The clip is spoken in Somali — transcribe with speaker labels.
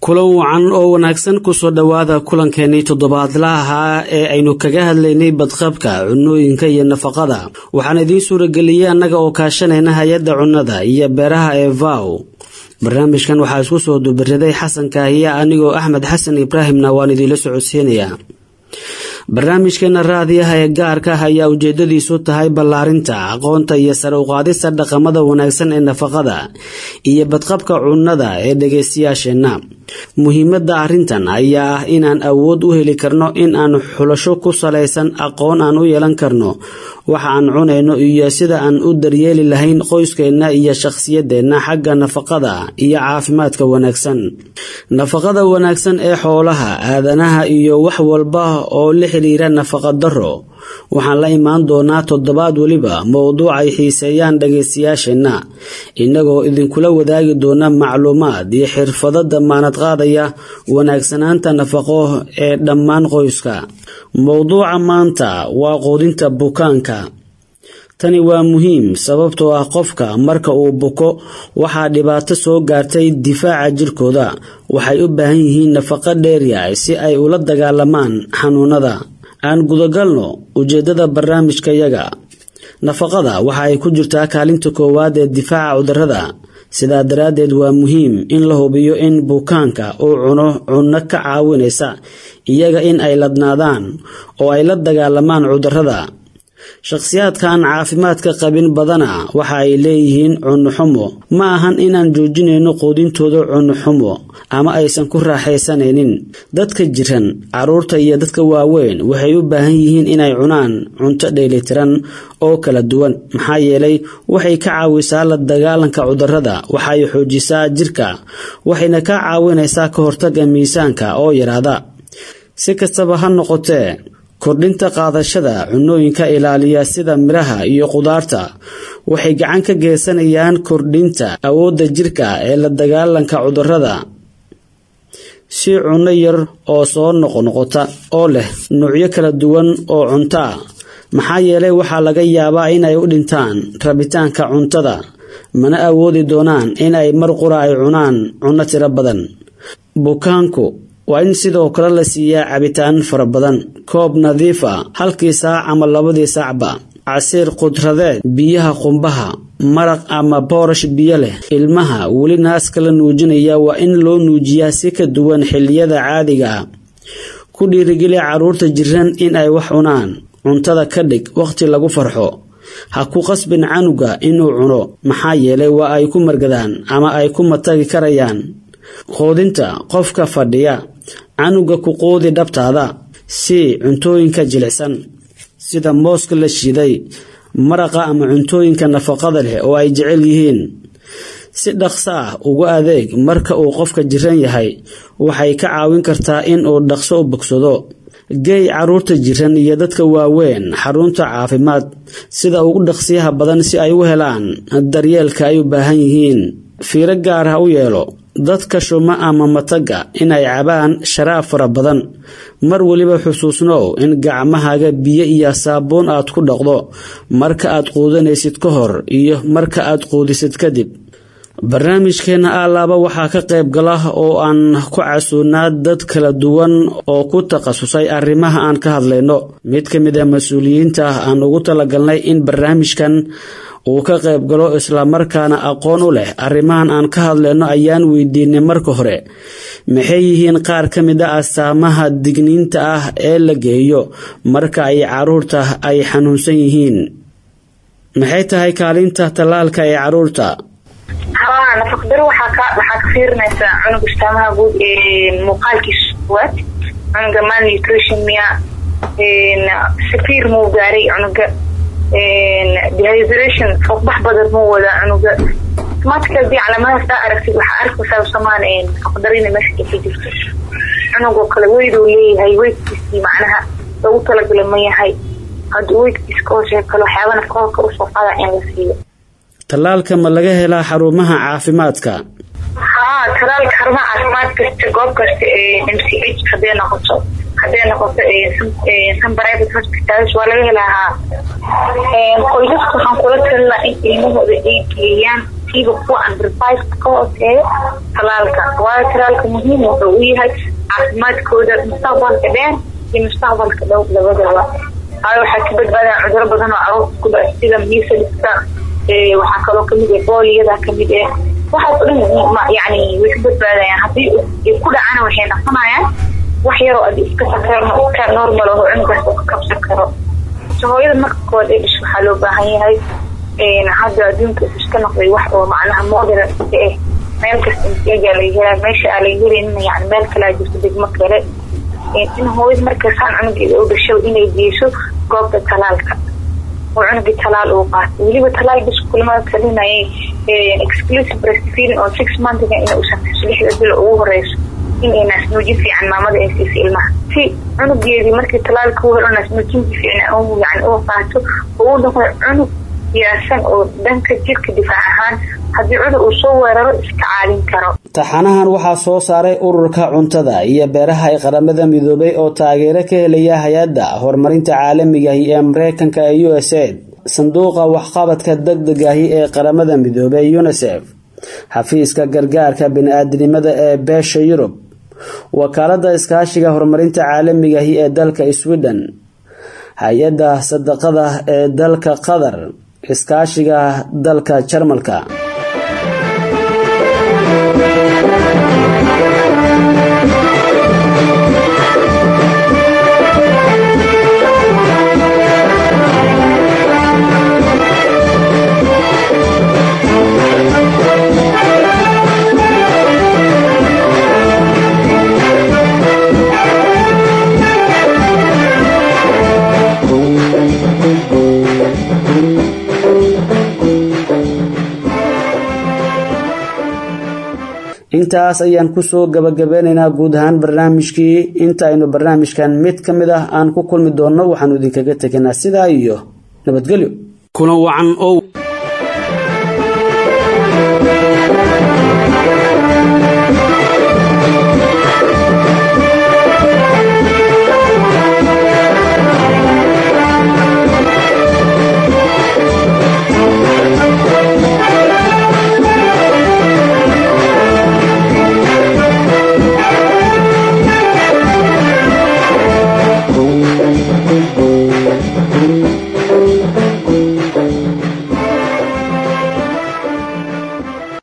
Speaker 1: kulan wacan oo wanaagsan ku soo dhawaada kulankeeni toddobaadlaha ee aynu kaga hadlaynay badqabka cunooyinka iyo nafaqada waxaan idin suurageliyay annaga oo kaashanayna hay'adda cunnada iyo beeraha ee VAO barnaamijkan waxaa isku soo dubaraday Xasan Kaahiya anigoo Axmed Xasan Ibraahimna waan idin socodsiinaya barnaamijkeena raadiyaha ee gaarka ah ayaa ujeedadiisu tahay ballaarinta aqoonta iyo sare u qaadista dhaqamada wanaagsan ee nafaqada iyo badqabka cunnada ee dhageystayaasheena muhiimadda arrintan ayaa ah inaan awood u heli karno in aan xulasho ku saleysan aqoon aan u yeelan karno waxa aan cunayno iyo sida aan u daryeeli lahayn qoyskeena iyo shakhsiyadeena xagga nafaqada iyo caafimaadka wanaagsan nafaqada wanaagsan ee xoolaha aadanaha iyo wax walba oo la xiriira nafaqa daro waxaan la imaan doonaa toddobaad waliba mowduuc ay xiiseeyaan dhageystayaasheena inagoo idinkula wadaagi doona macluumaad iyo xirfado damaanad qaadaya wanaagsanaanta nafaqo ee dhammaan qoyska mowduuca maanta waa quudinta bukaanka tani waa muhiim sababtoo ah qofka marka uu buko waxaa dhibaato soo gaartay difaaca jirkooda waxay u baahan yihiin nafaqo dheeriya si ay ula dagaalamaan xanuunada aan gudagalno ujeedada barnaamijkayaga nafaqada waxa ay ku jirtaa kaalinta koowaad ee difaaca cudurrada sidaa daraadeed waa muhiim in la hubiyo in bukaanka uu cuno cunno ka caawinaysa iyaga in ay ladnaadaan oo ay la dagaalamaan cudurrada shakhsiyaadka aan caafimaadka qabin badana waxa ay leeyihiin cunno xumo ma ahan inaan joojinayno quudintooda cunno xumo ama aysan ku raaxaysanaynin dadka jiran caruurta iyo dadka waaweyn waxay u baahan yihiin inay cunaan cunto dheelitiran oo kala duwan maxaa yeelay waxay ka caawisaa la dagaalanka cudurrada waxay xoojisaa jirka waxayna ka caawinaysaa ka hortagga miisaanka oo yaraada si kastaba ha noqotee kordhinta qaadashada cunooyinka ilaaliya sida miraha iyo qudaarta waxay gacan ka geysanayaan kordhinta awoodda jirka ee la dagaalanka cudurrada si cunno yar oo soo noqnoqota oo leh noocyo kala duwan oo cunto ah maxaa yeelay waxaa laga yaabaa inay u dhintaan rabitaanka cuntada mana awoodi doonaan inay mar qura ay cunaan cunno tiro badan bukaanku waa in sidoo kale la siiyaa cabitaan fara badan koob nadiif ah halkii saac ama labadii saacba casiir qudradeed biyaha qumbaha maraq ama boorash biyo leh ilmaha weli naaska la nuujinaya waa in loo nuujiyaa si ka duwan xilliyada caadiga ah ku dhiirigeli caruurta jiran in ay wax cunaan cuntada ka dhig waqti lagu farxo ha ku qasbin canuga inuu cuno maxaa yeelay waa ay ku margadaan ama ay ku matagi karayaan quudinta qofka fadhiya canuga ku quudi dhabtaada si cuntooyinka jilicsan sida mooska la shiiday maraqa ama cuntooyinka nafaqada leh oo ay jecel yihiin si dhaqso ah uga adeeg marka uu qofka jiran yahay waxay ka caawin kartaa in uu dhaqso u bogsado geey caruurta jiran iyo dadka waaweyn xarunta caafimaad sida ugu dhaqsiyaha badan si ay u helaan daryeelka ay u baahan yihiin fiiro gaar ah u yeelo dadka shuma ama mataga inay cabaan sharaab fara badan mar waliba xusuusnow in gacmahaaga biyo iyo saabuun aad ku dhaqdo marka aad quudanaysid ka hor iyo marka aad quudisid kadib barnaamijkeena alaaba waxaa ka qayb gala oo aan ku casuunaa dad kala duwan oo ku takhasusay arrimaha aan ka hadlayno mid ka mid ah mas'uuliyiinta aan ugu talagalnay in barnaamijkan uu ka qayb galo isla markaana aqoon u leh arrimahan aan ka hadlayno ayaan weydiinay marka hore maxay yihiin qaar ka mid ah astaamaha digniinta ah ee la geeyo marka ay caruurta ay xanuunsan yihiin maxay tahay kaalinta talaalka ee caruurta
Speaker 2: nafaqdaro waxaa ka fiirinaysa cunuga astaamaha guud ee muuqaalkiisa waad cunuga malnutrition miya safiir muu gaaray cunuga dehydration fuuqbax badan muu wada cunuga automatically calaamadahaas aa aragtid waxaa arkaysaa samaan nafaqdarina meesha ka jirto cunugoo kale weyduu leeyahay weydkiisii macnaha lagu talagalay ma yahay hadduu weydkiisa ka hoosee kale waxyaaba nafaqada ka usoo qaada in la siiyo
Speaker 1: talaalka ma laga helaa xarumaha caafimaadka
Speaker 2: talaalka xarumaha caafimaad kasta goob kasta MCH hadday noqoto some private hospitals waa laga helaa qoysaska waxaan kula talina in ilmahooda ay geeyaan kiiba kuwa under 5 ka hooseeya talaalka waa talaalka muhiim wuxuu u yahay caafimaadkooda mustaqbalka dheer iyo mustaqbalka dhow labadaba waxaa ka badbaadaan cudurro badan oo carruurta ku dhaca sida measleska waxaa kaloo kamid ah booliyada kamid ah waxaas oo dhan yani way ka badbaadayaan haddii ay ku dhacana waxay noqonayaan wax yar oo iska sakarno iska normal oo cunugaas uu ka kabsan karo hooyada marka kood ee dhashay waxaa loo baahan yahay hadda adduunka iska noqday wax oo macnaha modern meel kasta intiga la yahay meesha ay leeyihiin yani meel kala jirto degmo kale in hooyada marka saan cunugeeda u dhashay inay geeso goobta talaalka oo cunuga talaal uu qaato waliba talaal bis kulmada talinayay exclusive breastfeeding oo 6 months inuu sameeyo 6 bil ugu horeyso inay naasnuujin fiican maamada ay siiso ilmaha si cunugeedii markii talaalka uu helo naasnuujin fiican oo yani uu qaato oo noqdo cunug yaasan oo dhanka jirka difaac ahaan haddii cudur uu soo weeraro iska caawin karo.
Speaker 1: taxanahan waxaa soo saaray ururka cuntada iyo beeraha ee qaramada midoobay oo taageero ka helaya hay'adda horumarinta caalamiga ah ee Mareykanka ee USAID sanduuqa waxqabadka degdega ah ee qaramada midoobay UNICEF xafiiska gargaarka bini'aadanimada ee beesha Yurub wakaaladda iskaashiga horumarinta caalamiga ah ee dalka Sweden hay'adda sadaqada ee dalka Qatar iskaashiga dalka Jarmalka. intaas ayaan ku soo gabagabeynaynaa guud ahaan barnaamijkii inta aynu barnaamijkan mid ka mid ah aan ku kulmi doonno waxaan idinkaga tegaynaa sidaa iyo nabadgelyo.
Speaker 3: kuna wacan oo